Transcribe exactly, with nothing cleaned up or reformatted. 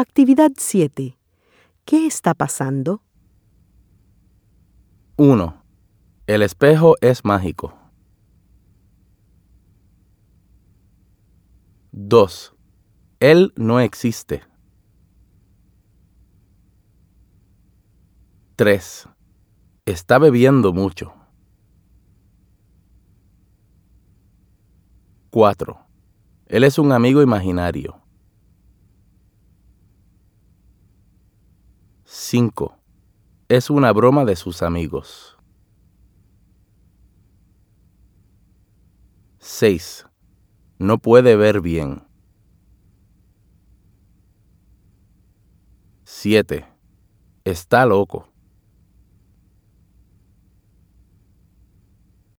Actividad siete. ¿Qué está pasando? uno. El espejo es mágico. dos. Él no existe. tres. Está bebiendo mucho. cuatro. Él es un amigo imaginario. cinco. Es una broma de sus amigos. seis. No puede ver bien. siete. Está loco.